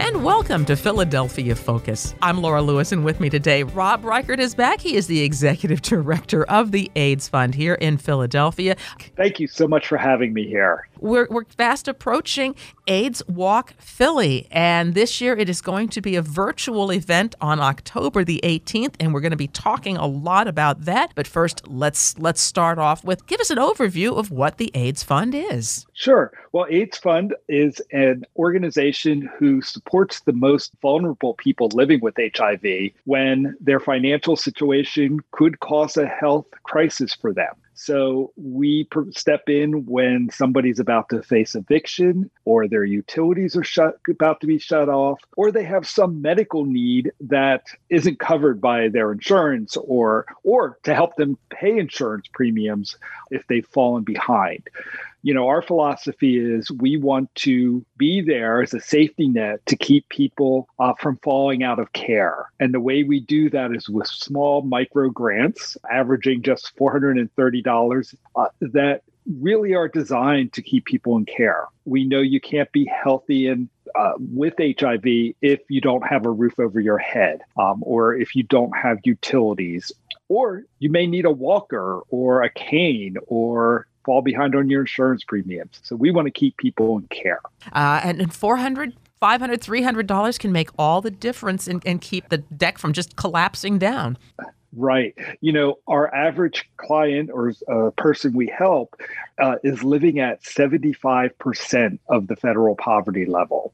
and welcome to Philadelphia Focus. I'm Laura Lewis, and with me today, Rob Reichert is back. He is the Executive Director of the AIDS Fund here in Philadelphia. Thank you so much for having me here. We're fast approaching AIDS Walk Philly, and this year it is going to be a virtual event on October the 18th, and we're going to be talking a lot about that. But first, let's start off with, give us an overview of what the AIDS Fund is. Sure. Well, AIDS Fund is an organization who supports the most vulnerable people living with HIV when their financial situation could cause a health crisis for them. So we step in when somebody's about to face eviction, or their utilities are about to be shut off, or they have some medical need that isn't covered by their insurance, or to help them pay insurance premiums if they've fallen behind. You know, our philosophy is we want to be there as a safety net to keep people from falling out of care. And the way we do that is with small micro grants, averaging just $430, that really are designed to keep people in care. We know you can't be healthy and with HIV if you don't have a roof over your head, or if you don't have utilities, or you may need a walker or a cane or fall behind on your insurance premiums. So we want to keep people in care. And $400, $500, $300 can make all the difference and keep the deck from just collapsing down. Right. You know, our average client or person we help is living at 75% of the federal poverty level,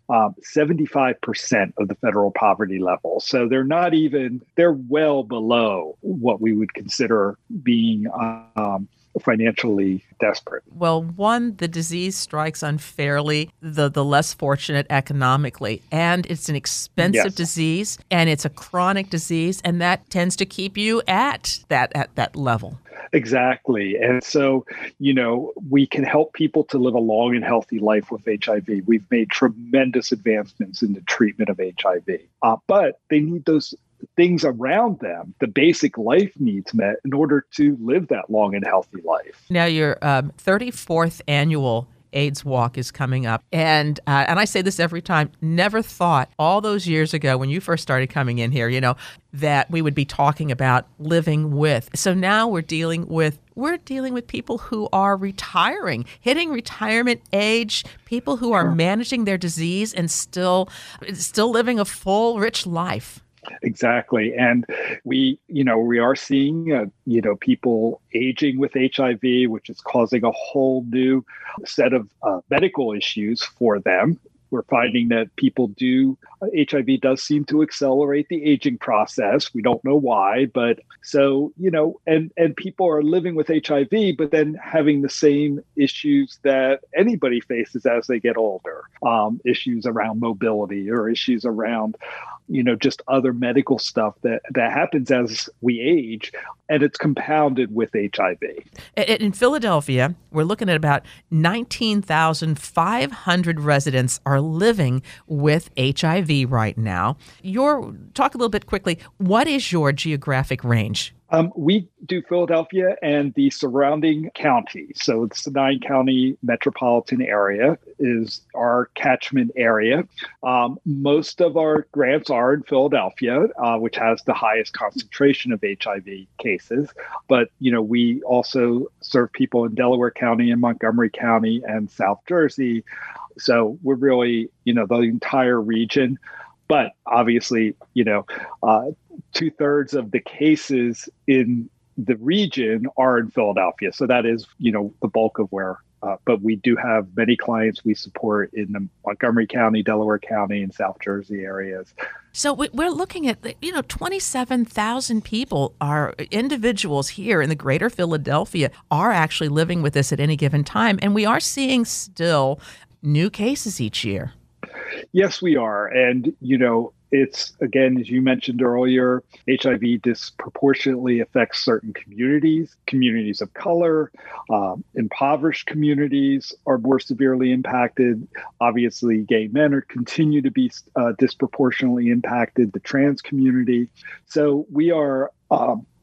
75% of the federal poverty level. So they're well below what we would consider being financially desperate. Well, one, the disease strikes unfairly the less fortunate economically, and it's an expensive disease, and it's a chronic disease, and that tends to keep you at that level. Exactly. And so, you know, we can help people to live a long and healthy life with HIV. We've made tremendous advancements in the treatment of HIV, but they need those things around them, the basic life needs met in order to live that long and healthy life. Now, your 34th annual AIDS Walk is coming up. And I say this every time, never thought all those years ago when you first started coming in here, you know, that we would be talking about living with. So now we're dealing with people who are retiring, hitting retirement age, people who are managing their disease and still living a full, rich life. Exactly. And we are seeing, people aging with HIV, which is causing a whole new set of medical issues for them. We're finding that HIV does seem to accelerate the aging process. We don't know why, but so, and people are living with HIV, but then having the same issues that anybody faces as they get older, issues around mobility or issues around, just other medical stuff that happens as we age, and it's compounded with HIV. In Philadelphia, we're looking at about 19,500 residents are living with HIV right now. Talk a little bit quickly. What is your geographic range? We do Philadelphia and the surrounding counties. So it's the 9-county metropolitan area is our catchment area. Most of our grants are in Philadelphia, which has the highest concentration of HIV cases. But, we also serve people in Delaware County and Montgomery County and South Jersey. So we're really, the entire region. But obviously, 2/3 of the cases in the region are in Philadelphia. So that is, the bulk of where, but we do have many clients we support in the Montgomery County, Delaware County, and South Jersey areas. So we're looking at, 27,000 people are individuals here in the greater Philadelphia are actually living with this at any given time. And we are seeing still new cases each year. Yes, we are. And, it's, again, as you mentioned earlier, HIV disproportionately affects certain communities of color, impoverished communities are more severely impacted. Obviously, gay men continue to be disproportionately impacted, the trans community. So we are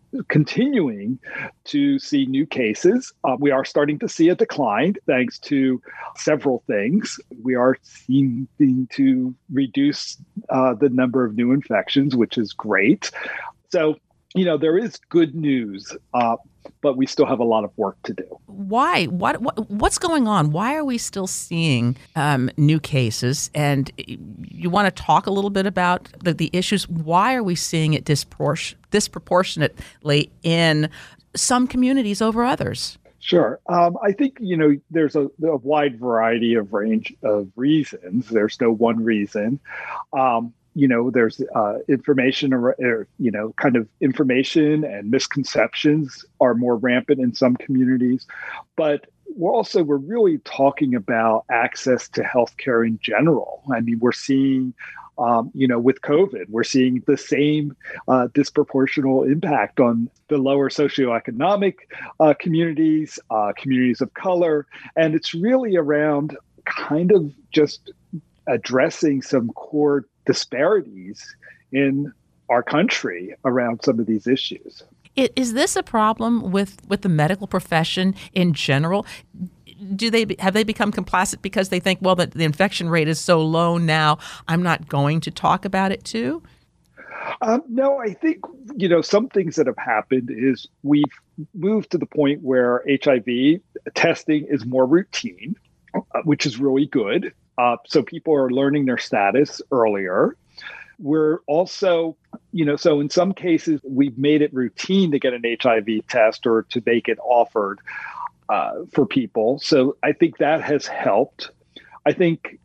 continuing to see new cases. We are starting to see a decline thanks to several things. We are seeming to reduce the number of new infections, which is great. So, there is good news, but we still have a lot of work to do. Why? What's going on? Why are we still seeing new cases? And you want to talk a little bit about the issues? Why are we seeing it disproportionately in some communities over others? Sure. I think, there's a wide variety of range of reasons. There's no one reason. There's information, kind of information and misconceptions are more rampant in some communities. But we're really talking about access to healthcare in general. I mean, we're seeing, with COVID, we're seeing the same disproportional impact on the lower socioeconomic communities, communities of color. And it's really around kind of just addressing some core disparities in our country around some of these issues. Is this a problem with the medical profession in general? Have they become complacent because they think, well, the infection rate is so low now, I'm not going to talk about it too? No, I think, some things that have happened is we've moved to the point where HIV testing is more routine, which is really good. So people are learning their status earlier. We're also, so in some cases, we've made it routine to get an HIV test or to make it offered for people. So I think that has helped. I think,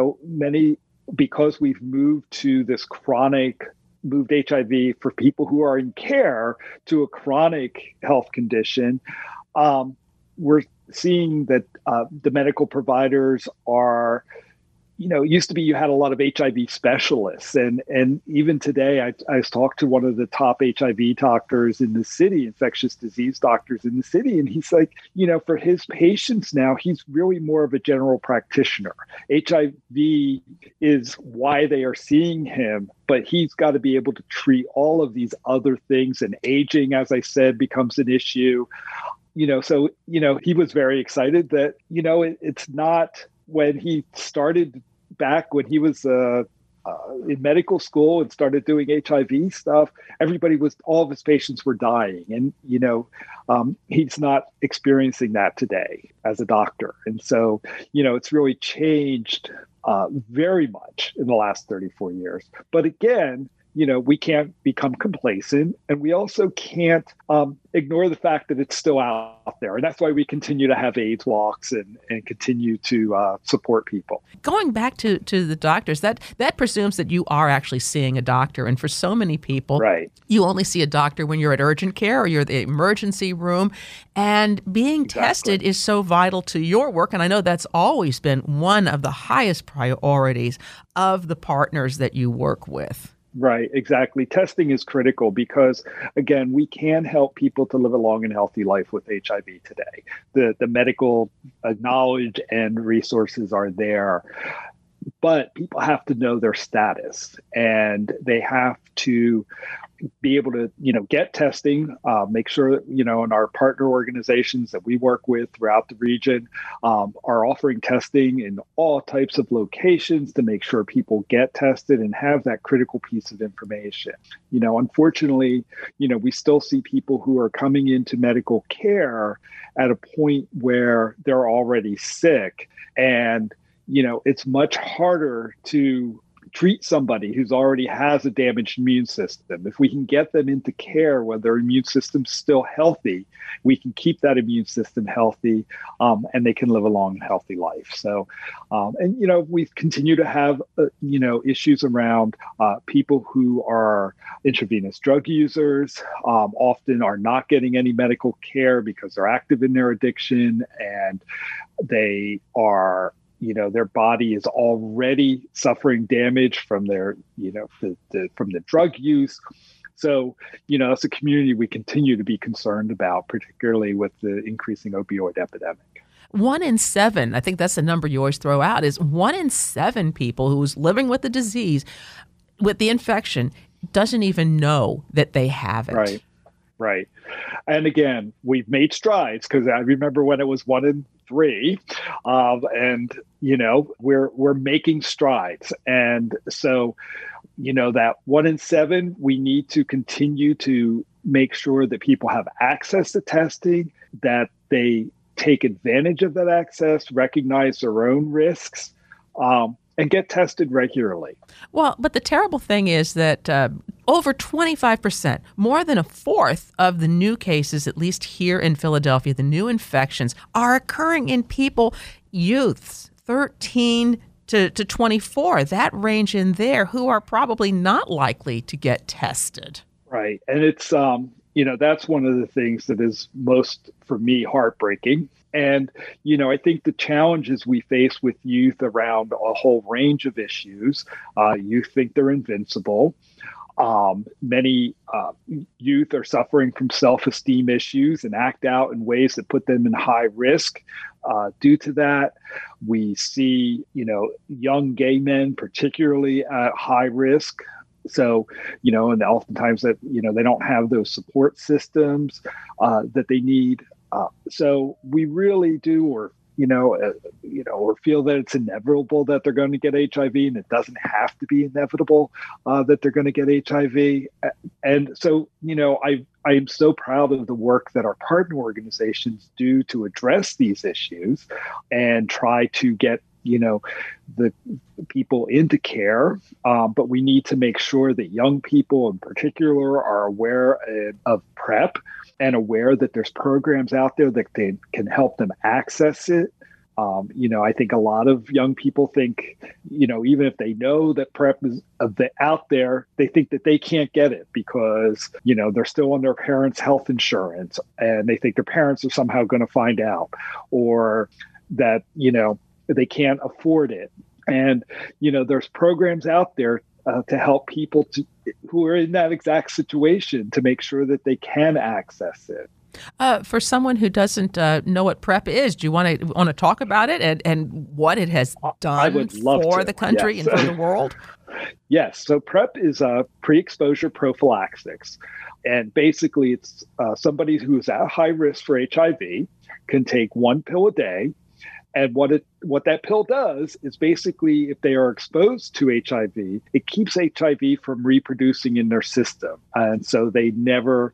because we've moved to this moved HIV for people who are in care to a chronic health condition, we're seeing that the medical providers are, it used to be you had a lot of HIV specialists. And even today, I talked to one of the top HIV doctors in the city, infectious disease doctors in the city. And he's like, for his patients now, he's really more of a general practitioner. HIV is why they are seeing him, but he's got to be able to treat all of these other things. And aging, as I said, becomes an issue. So, he was very excited that, it's not when he started back when he was in medical school and started doing HIV stuff, all of his patients were dying. And, he's not experiencing that today as a doctor. And so, it's really changed very much in the last 34 years. But again, we can't become complacent, and we also can't ignore the fact that it's still out there. And that's why we continue to have AIDS walks and continue to support people. Going back to the doctors, that presumes that you are actually seeing a doctor. And for so many people, right, you only see a doctor when you're at urgent care or you're at the emergency room. And being tested is so vital to your work. And I know that's always been one of the highest priorities of the partners that you work with. Right, exactly. Testing is critical because, again, we can help people to live a long and healthy life with HIV today. The medical knowledge and resources are there, but people have to know their status, and they have to be able to, get testing, make sure that, in our partner organizations that we work with throughout the region are offering testing in all types of locations to make sure people get tested and have that critical piece of information. Unfortunately, we still see people who are coming into medical care at a point where they're already sick, and, it's much harder to treat somebody who's already has a damaged immune system. If we can get them into care when their immune system's still healthy, we can keep that immune system healthy, and they can live a long, healthy life. So, we continue to have, issues around people who are intravenous drug users, often are not getting any medical care because they're active in their addiction, and they are their body is already suffering damage from their, from the drug use. So, that's a community we continue to be concerned about, particularly with the increasing opioid epidemic. 1 in 7, I think that's the number you always throw out, is 1 in 7 people who's living with the disease, with the infection, doesn't even know that they have it. Right. Right. And again, we've made strides because I remember when it was 1 in 3, and we're making strides. And so, that 1 in 7, we need to continue to make sure that people have access to testing, that they take advantage of that access, recognize their own risks, and get tested regularly. Well, but the terrible thing is that over 25%, more than a fourth of the new cases, at least here in Philadelphia, the new infections are occurring in youths, 13 to 24, that range in there, who are probably not likely to get tested. Right. And it's, that's one of the things that is most, for me, heartbreaking. And, I think the challenges we face with youth around a whole range of issues, youth think they're invincible. Many youth are suffering from self-esteem issues and act out in ways that put them in high risk. Due to that, we see, young gay men particularly at high risk. So, and oftentimes that, they don't have those support systems that they need. So we really do, or feel that it's inevitable that they're going to get HIV, and it doesn't have to be inevitable that they're going to get HIV. And so, I am so proud of the work that our partner organizations do to address these issues and try to get, the people into care. But we need to make sure that young people in particular are aware of PrEP and aware that there's programs out there that they can help them access it. I think a lot of young people think, even if they know that PrEP is out there, they think that they can't get it because, they're still on their parents' health insurance and they think their parents are somehow going to find out, or that, they can't afford it. And, there's programs out there to help people who are in that exact situation to make sure that they can access it. For someone who doesn't know what PrEP is, do you want to talk about it and what it has done for the country and for the world? Yes. So PrEP is a pre-exposure prophylaxis. And basically, it's somebody who's at high risk for HIV can take 1 pill a day. And what that pill does is basically, if they are exposed to HIV, it keeps HIV from reproducing in their system. And so they never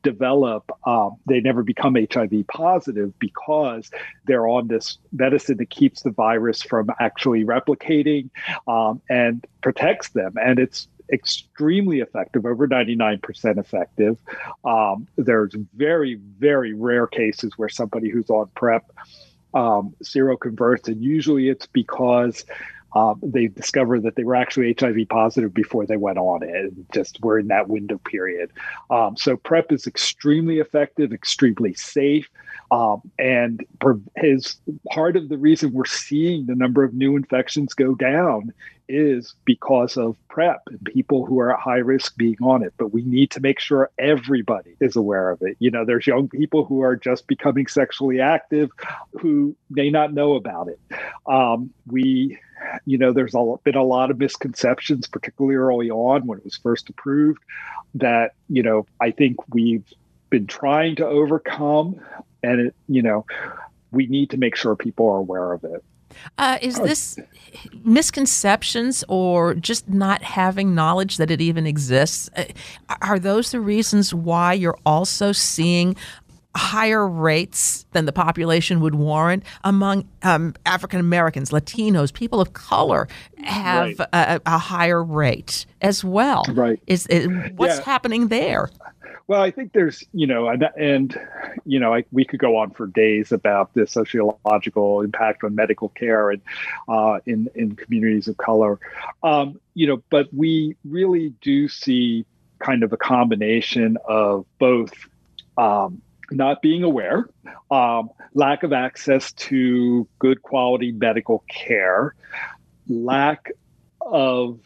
they never become HIV positive because they're on this medicine that keeps the virus from actually replicating and protects them. And it's extremely effective, over 99% effective. There's very, very rare cases where somebody who's on PrEP seroconverts, and usually it's because they discovered that they were actually HIV positive before they went on it, and just were in that window period. So PrEP is extremely effective, extremely safe, and is part of the reason we're seeing the number of new infections go down is because of PrEP and people who are at high risk being on it. But we need to make sure everybody is aware of it. There's young people who are just becoming sexually active who may not know about it. There's been a lot of misconceptions, particularly early on when it was first approved, that, I think we've been trying to overcome, and we need to make sure people are aware of it. Is this misconceptions or just not having knowledge that it even exists? Are those the reasons why you're also seeing higher rates than the population would warrant among African Americans, Latinos, people of color have a higher rate as well? Right. What's happening there? Well, I think there's, we could go on for days about the sociological impact on medical care and in communities of color, but we really do see kind of a combination of both not being aware, lack of access to good quality medical care, lack of,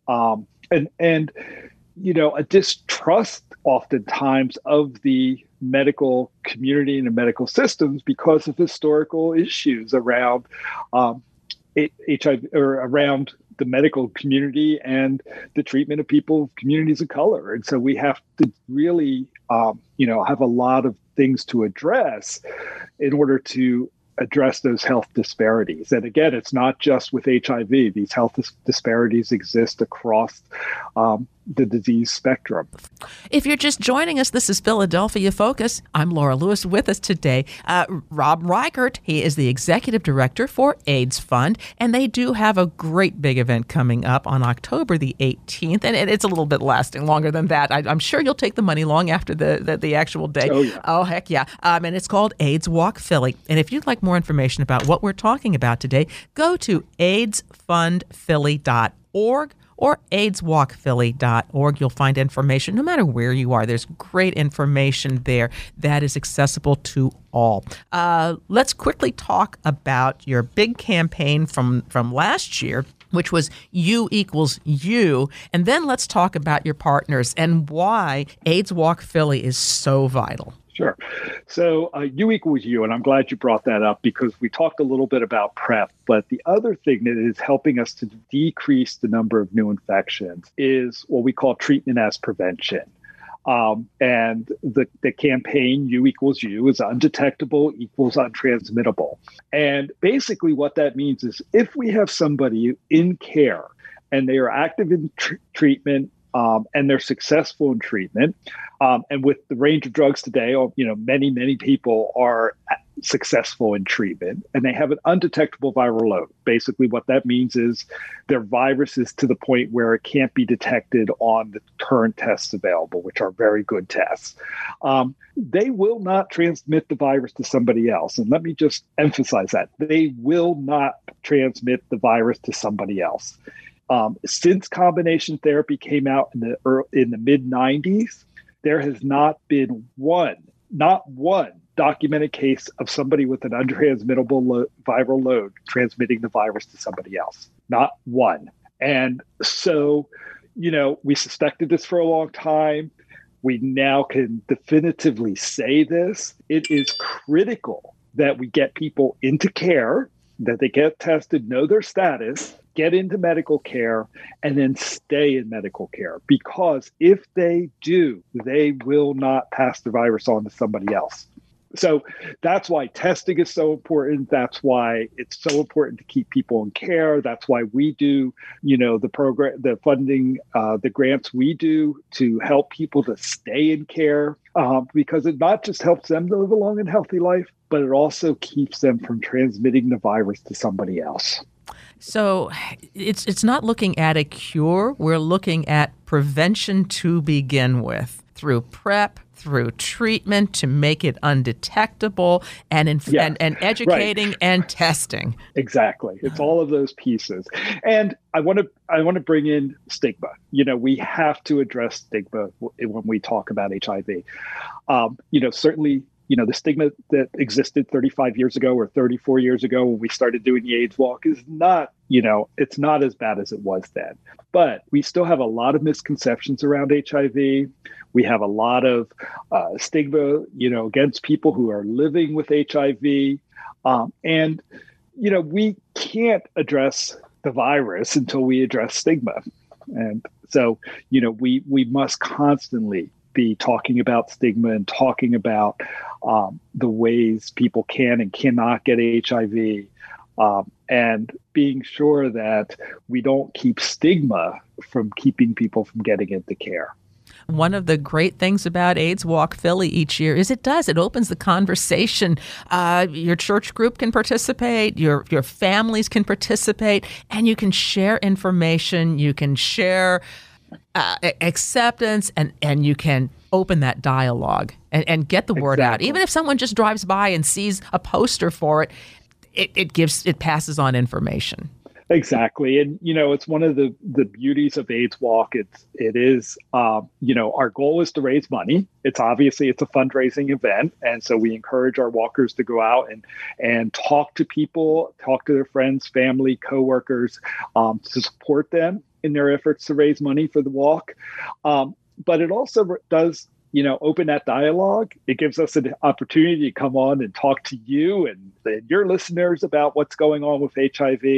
a distrust oftentimes of the medical community and the medical systems because of historical issues around HIV or around the medical community and the treatment of people of communities of color. And so we have to really, have a lot of things to address in order to address those health disparities. And again, it's not just with HIV. These health disparities exist across the disease spectrum. If you're just joining us, this is Philadelphia Focus. I'm Laura Lewis. With us today, Rob Reichert. He is the Executive Director for AIDS Fund, and they do have a great big event coming up on October the 18th, and it's a little bit lasting longer than that. I'm sure you'll take the money long after the actual day. Oh, yeah. Oh, heck yeah. And it's called AIDS Walk Philly. And if you'd like more information about what we're talking about today, go to aidsfundphilly.org or aidswalkphilly.org. You'll find information no matter where you are. There's great information there that is accessible to all. Let's quickly talk about your big campaign from last year, which was U equals you. And then let's talk about your partners and why AIDS Walk Philly is so vital. Sure. So U equals you, and I'm glad you brought that up because we talked a little bit about PrEP, but the other thing that is helping us to decrease the number of new infections is what we call treatment as prevention. And the campaign U equals you is undetectable equals untransmittable. And basically what that means is if we have somebody in care and they are active in treatment, and they're successful in treatment. And with the range of drugs today, many, many people are successful in treatment and they have an undetectable viral load. Basically, what that means is their virus is to the point where it can't be detected on the current tests available, which are very good tests. They will not transmit the virus to somebody else. And let me just emphasize that. They will not transmit the virus to somebody else. Since combination therapy came out in the mid 90s, there has not been not one documented case of somebody with an untransmittable viral load transmitting the virus to somebody else. Not one. And so, we suspected this for a long time. We now can definitively say this. It is critical that we get people into care, that they get tested, know their status, get into medical care, and then stay in medical care. Because if they do, they will not pass the virus on to somebody else. So that's why testing is so important. That's why it's so important to keep people in care. That's why we do, the program, the funding, the grants we do to help people to stay in care, because it not just helps them to live a long and healthy life, but it also keeps them from transmitting the virus to somebody else. So it's not looking at a cure. We're looking at prevention to begin with through PrEP, through treatment to make it undetectable, and educating, right, and testing. Exactly. It's all of those pieces. And I want to bring in stigma. We have to address stigma when we talk about HIV. Certainly, the stigma that existed 35 years ago or 34 years ago when we started doing the AIDS Walk is not, it's not as bad as it was then. But we still have a lot of misconceptions around HIV. We have a lot of stigma, against people who are living with HIV. And we can't address the virus until we address stigma. And so, we must constantly be talking about stigma and talking about the ways people can and cannot get HIV, and being sure that we don't keep stigma from keeping people from getting into care. One of the great things about AIDS Walk Philly each year is it opens the conversation. Your church group can participate, your families can participate, and you can share information, you can share acceptance, and you can open that dialogue and get the word out. Even if someone just drives by and sees a poster for it, it passes on information. Exactly. And, it's one of the beauties of AIDS Walk. It is, our goal is to raise money. It's a fundraising event. And so we encourage our walkers to go out and talk to people, talk to their friends, family, coworkers, to support them in their efforts to raise money for the walk. But it also does, open that dialogue. It gives us an opportunity to come on and talk to you and your listeners about what's going on with HIV.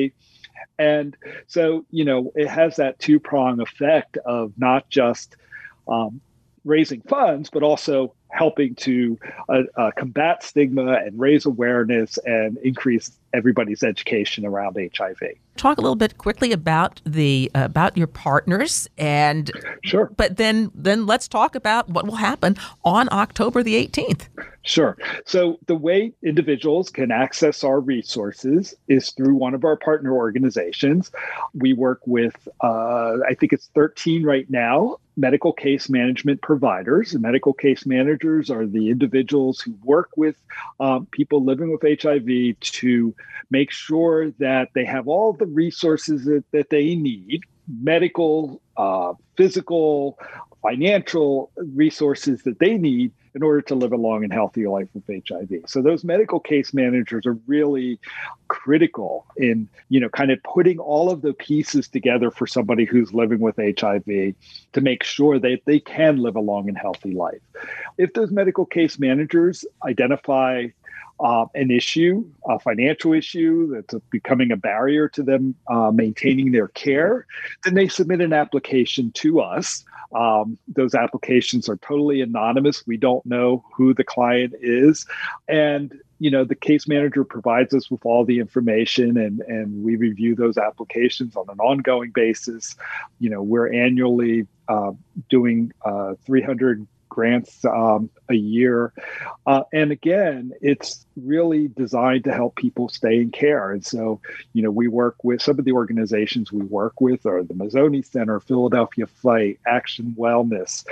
And so, it has that two-prong effect of not just raising funds, but also helping to combat stigma and raise awareness and increase everybody's education around HIV. Talk a little bit quickly about about your partners, and sure. But then let's talk about what will happen on October the 18th. Sure. So the way individuals can access our resources is through one of our partner organizations. We work with, I think it's 13 right now, medical case management providers. And medical case managers are the individuals who work with people living with HIV to make sure that they have all the resources that they need, medical, physical, financial resources that they need in order to live a long and healthy life with HIV. So those medical case managers are really critical in, kind of putting all of the pieces together for somebody who's living with HIV to make sure that they can live a long and healthy life. If those medical case managers identify an issue, a financial issue that's becoming a barrier to them maintaining their care, then they submit an application to us. Those applications are totally anonymous. We don't know who the client is. And, the case manager provides us with all the information and we review those applications on an ongoing basis. We're annually doing 300 grants a year. And again, it's really designed to help people stay in care. And so, we work with some of the organizations we work with are the Mazzoni Center, Philadelphia Fight, Action Wellness,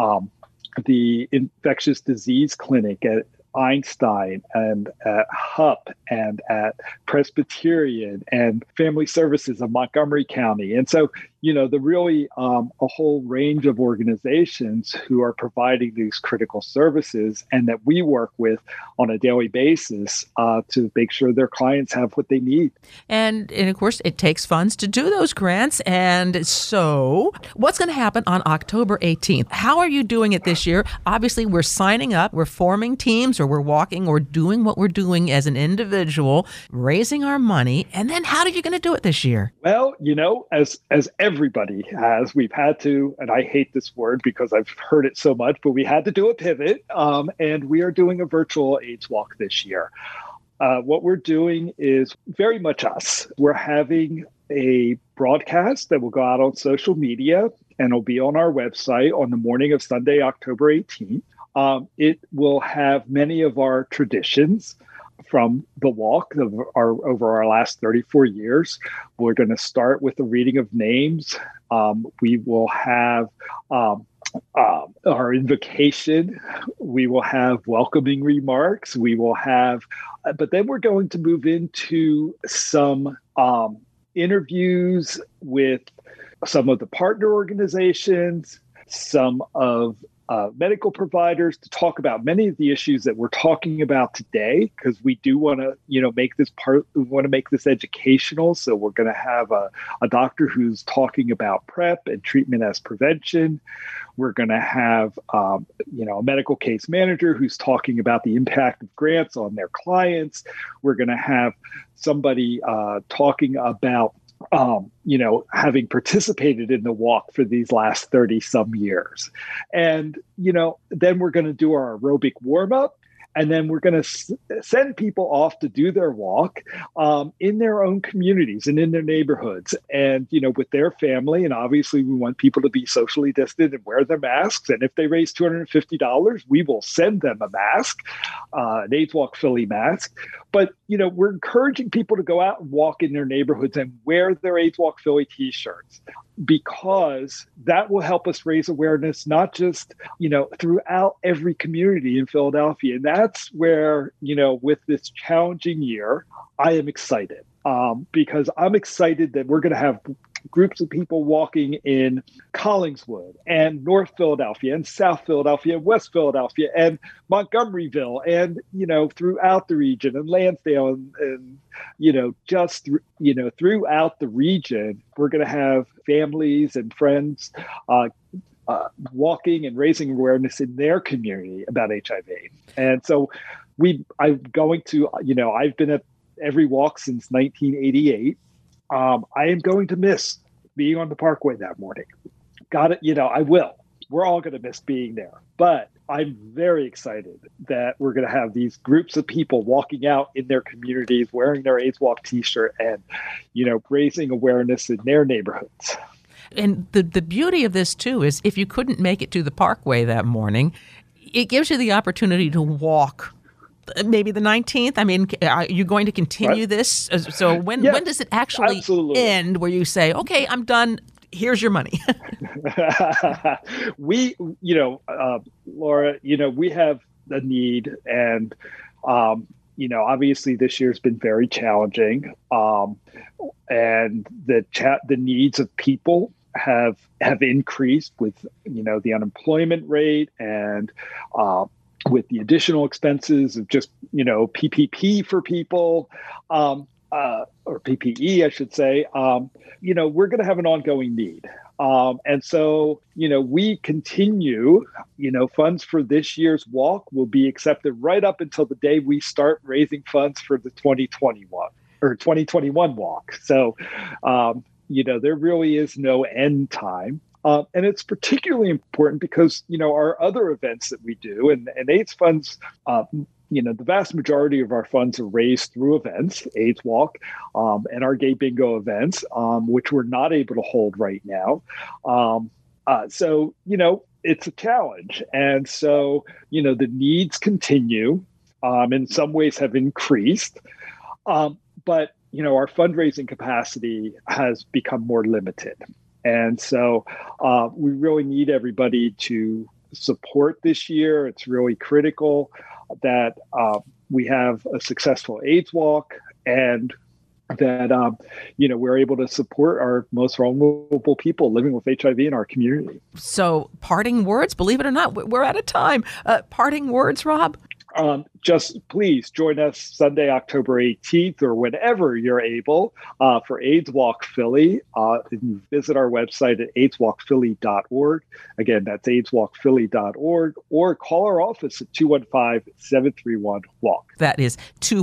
the Infectious Disease Clinic at Einstein and at HUP and at Presbyterian and Family Services of Montgomery County. And so, the really a whole range of organizations who are providing these critical services and that we work with on a daily basis to make sure their clients have what they need. And of course, it takes funds to do those grants. And so what's going to happen on October 18th? How are you doing it this year? Obviously, we're signing up, we're forming teams, or we're walking or doing what we're doing as an individual, raising our money. And then how are you going to do it this year? Well, as everybody has, we've had to, and I hate this word because I've heard it so much, but we had to do a pivot, and we are doing a virtual AIDS walk this year. What we're doing is very much us. We're having a broadcast that will go out on social media and will be on our website on the morning of Sunday, October 18th. It will have many of our traditions from the walk over our last 34 years. We're going to start with the reading of names. We will have our invocation. We will have welcoming remarks. We will have, but then we're going to move into some interviews with some of the partner organizations, some of medical providers to talk about many of the issues that we're talking about today, because we do want to, make this we want to make this educational. So we're going to have a doctor who's talking about PrEP and treatment as prevention. We're going to have, a medical case manager who's talking about the impact of grants on their clients. We're going to have somebody talking about having participated in the walk for these last 30 some years. And, then we're going to do our aerobic warm up. And then we're going to send people off to do their walk in their own communities and in their neighborhoods and, with their family. And obviously, we want people to be socially distant and wear their masks. And if they raise $250, we will send them a mask, an AIDS Walk Philly mask. But, we're encouraging people to go out and walk in their neighborhoods and wear their AIDS Walk Philly T-shirts, because that will help us raise awareness, not just, throughout every community in Philadelphia. And that's where, with this challenging year, I am excited because I'm excited that we're going to have groups of people walking in Collingswood and North Philadelphia and South Philadelphia and West Philadelphia and Montgomeryville and, throughout the region and Lansdale and throughout the region. We're going to have families and friends walking and raising awareness in their community about HIV. And so I've been at every walk since 1988. I am going to miss being on the Parkway that morning. Got it. I will. We're all going to miss being there. But I'm very excited that we're going to have these groups of people walking out in their communities, wearing their AIDS Walk t-shirt and, raising awareness in their neighborhoods. And the beauty of this, too, is if you couldn't make it to the Parkway that morning, it gives you the opportunity to walk maybe the 19th. I mean, are you going to continue this? So when does it actually end where you say, okay, I'm done. Here's your money. We, Laura, we have a need, and, obviously this year's been very challenging. And the needs of people have increased with, the unemployment rate and, with the additional expenses of just, PPP for people, or PPE, I should say, we're going to have an ongoing need. And so, we continue, funds for this year's walk will be accepted right up until the day we start raising funds for the 2021 walk. So, there really is no end time. And it's particularly important because, our other events that we do and AIDS funds, the vast majority of our funds are raised through events, AIDS Walk, and our Gay Bingo events, which we're not able to hold right now. So, it's a challenge. And so, the needs continue, in some ways have increased. But, our fundraising capacity has become more limited. And so we really need everybody to support this year. It's really critical that we have a successful AIDS Walk and that, we're able to support our most vulnerable people living with HIV in our community. So parting words, believe it or not, we're out of time. Parting words, Rob? Just please join us Sunday, October 18th, or whenever you're able, for AIDS Walk Philly. Visit our website at aidswalkphilly.org. Again, that's aidswalkphilly.org, or call our office at 215-731-WALK. That is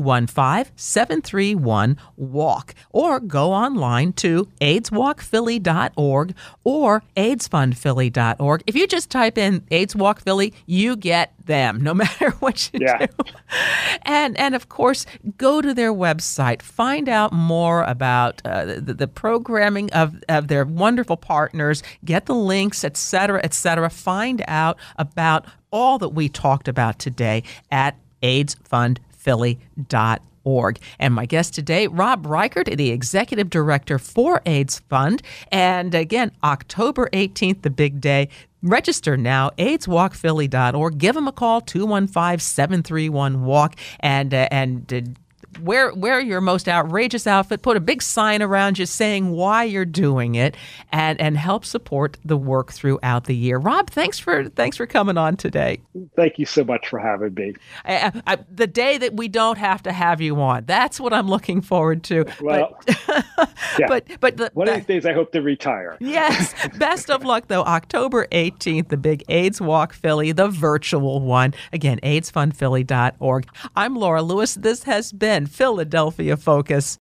215-731-WALK. Or go online to aidswalkphilly.org or aidsfundphilly.org. If you just type in AIDS Walk Philly, you get them, no matter what you do. And of course, go to their website, find out more about the programming of their wonderful partners, get the links, et cetera, et cetera. Find out about all that we talked about today at aidsfundphilly.org. And my guest today, Rob Reichert, the Executive Director for AIDS Fund. And again, October 18th, the big day. Register now, aidswalkphilly.org. Give them a call, 215-731-WALK, and wear your most outrageous outfit. Put a big sign around you saying why you're doing it, and help support the work throughout the year. Rob, thanks for coming on today. Thank you so much for having me. The day that we don't have to have you on, that's what I'm looking forward to. Well, but one of these days I hope to retire. Yes. Best of luck, though. October 18th, the big AIDS Walk Philly, the virtual one. Again, aidsfundphilly.org. I'm Laura Lewis. This has been Philadelphia Focus.